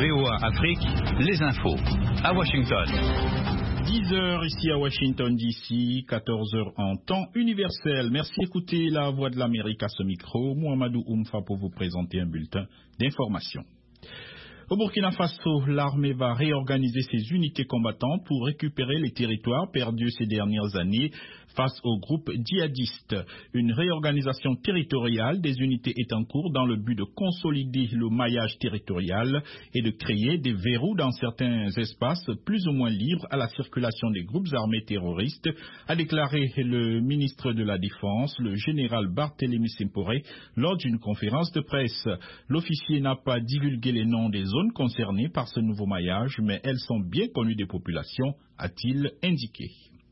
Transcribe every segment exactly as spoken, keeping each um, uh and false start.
V O A Afrique, les infos. À Washington. dix heures ici à Washington D C, quatorze heures en temps universel. Merci d'écouter la Voix de l'Amérique à ce micro. Mohamedou Oumfa pour vous présenter un bulletin d'information. Au Burkina Faso, l'armée va réorganiser ses unités combattantes pour récupérer les territoires perdus ces dernières années face aux groupes djihadistes. Une réorganisation territoriale des unités est en cours dans le but de consolider le maillage territorial et de créer des verrous dans certains espaces plus ou moins libres à la circulation des groupes armés terroristes, a déclaré le ministre de la Défense, le général Barthélémy Simporé, lors d'une conférence de presse. L'officier n'a pas divulgué les noms des zones concernées par ce nouveau maillage, mais elles sont bien connues des populations, a-t-il indiqué.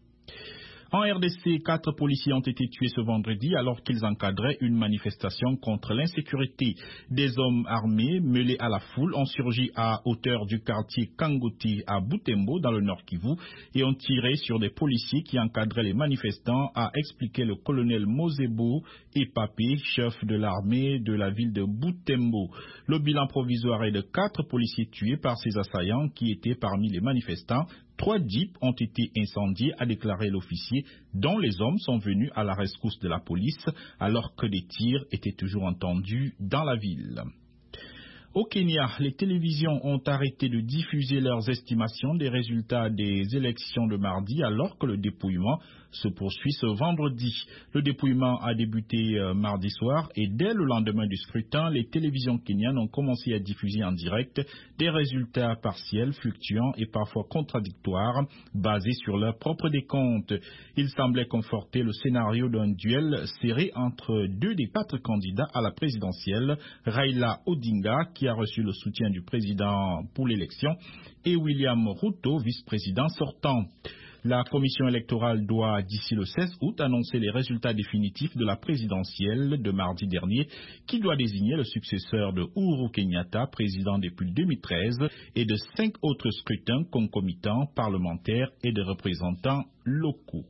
En R D C, quatre policiers ont été tués ce vendredi alors qu'ils encadraient une manifestation contre l'insécurité. Des hommes armés mêlés à la foule ont surgi à hauteur du quartier Kangoti à Butembo dans le Nord Kivu et ont tiré sur des policiers qui encadraient les manifestants, a expliqué le colonel Mosebo Epapé, chef de l'armée de la ville de Butembo. Le bilan provisoire est de quatre policiers tués par ces assaillants qui étaient parmi les manifestants. Trois jeeps ont été incendiés, a déclaré l'officier, dont les hommes sont venus à la rescousse de la police alors que des tirs étaient toujours entendus dans la ville. Au Kenya, les télévisions ont arrêté de diffuser leurs estimations des résultats des élections de mardi alors que le dépouillement se poursuit ce vendredi. Le dépouillement a débuté euh, mardi soir et dès le lendemain du scrutin, les télévisions kenyanes ont commencé à diffuser en direct des résultats partiels, fluctuants et parfois contradictoires, basés sur leur propre décompte. Il semblait conforter le scénario d'un duel serré entre deux des quatre candidats à la présidentielle, Raila Odinga, qui a reçu le soutien du président pour l'élection, et William Ruto, vice-président sortant. La commission électorale doit, d'ici le seize août, annoncer les résultats définitifs de la présidentielle de mardi dernier, qui doit désigner le successeur de Uhuru Kenyatta, président depuis deux mille treize, et de cinq autres scrutins concomitants, parlementaires et de représentants locaux.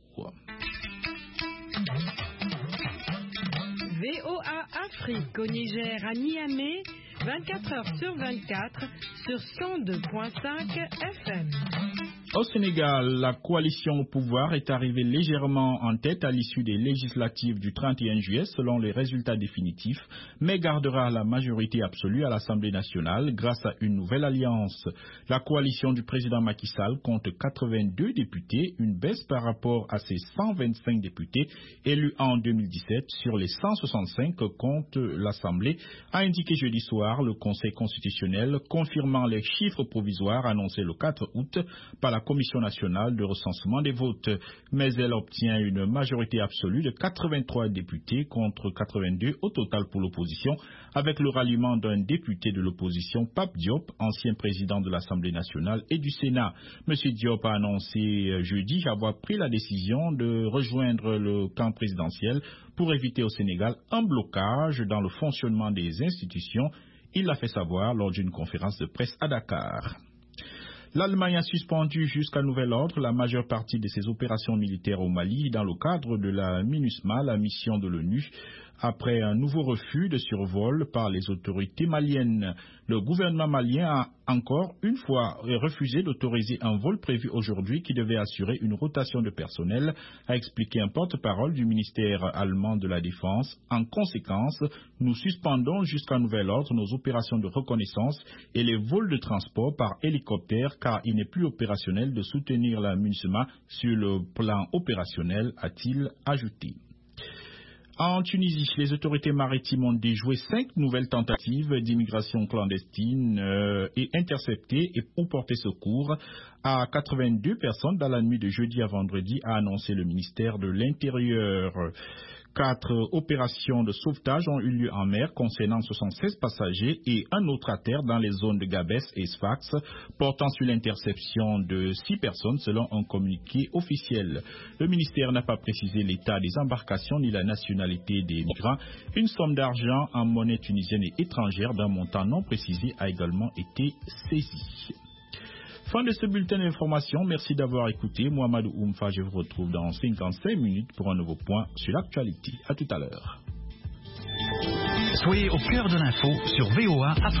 V O A Afrique au Niger à Niamey, vingt-quatre heures sur vingt-quatre sur cent deux point cinq F M. Au Sénégal, la coalition au pouvoir est arrivée légèrement en tête à l'issue des législatives du trente et un juillet selon les résultats définitifs, mais gardera la majorité absolue à l'Assemblée nationale grâce à une nouvelle alliance. La coalition du président Macky Sall compte quatre-vingt-deux députés, une baisse par rapport à ses cent vingt-cinq députés élus en deux mille dix-sept sur les cent soixante-cinq que compte l'Assemblée, a indiqué jeudi soir le Conseil constitutionnel, confirmant les chiffres provisoires annoncés le quatre août par la Commission nationale de recensement des votes. Mais elle obtient une majorité absolue de quatre-vingt-trois députés contre quatre-vingt-deux au total pour l'opposition, avec le ralliement d'un député de l'opposition, Pape Diop, ancien président de l'Assemblée nationale et du Sénat. Monsieur Diop a annoncé jeudi avoir pris la décision de rejoindre le camp présidentiel pour éviter au Sénégal un blocage dans le fonctionnement des institutions. Il l'a fait savoir lors d'une conférence de presse à Dakar. L'Allemagne a suspendu jusqu'à nouvel ordre la majeure partie de ses opérations militaires au Mali dans le cadre de la MINUSMA, la mission de l'ONU, après un nouveau refus de survol par les autorités maliennes. Le gouvernement malien a encore une fois refusé d'autoriser un vol prévu aujourd'hui qui devait assurer une rotation de personnel, a expliqué un porte-parole du ministère allemand de la Défense. En conséquence, nous suspendons jusqu'à nouvel ordre nos opérations de reconnaissance et les vols de transport par hélicoptère car il n'est plus opérationnel de soutenir la MINUSMA sur le plan opérationnel, a-t-il ajouté. En Tunisie, les autorités maritimes ont déjoué cinq nouvelles tentatives d'immigration clandestine euh, et intercepté et pour porter secours à quatre-vingt-deux personnes dans la nuit de jeudi à vendredi, a annoncé le ministère de l'Intérieur. Quatre opérations de sauvetage ont eu lieu en mer concernant soixante-seize passagers et un autre à terre dans les zones de Gabès et Sfax, portant sur l'interception de six personnes selon un communiqué officiel. Le ministère n'a pas précisé l'état des embarcations ni la nationalité des migrants. Une somme d'argent en monnaie tunisienne et étrangère d'un montant non précisé a également été saisie. Fin de ce bulletin d'information. Merci d'avoir écouté. Mohamedou Oumfa, je vous retrouve dans cinquante-cinq minutes pour un nouveau point sur l'actualité. À tout à l'heure. Soyez au cœur de l'info sur V O A Afrique.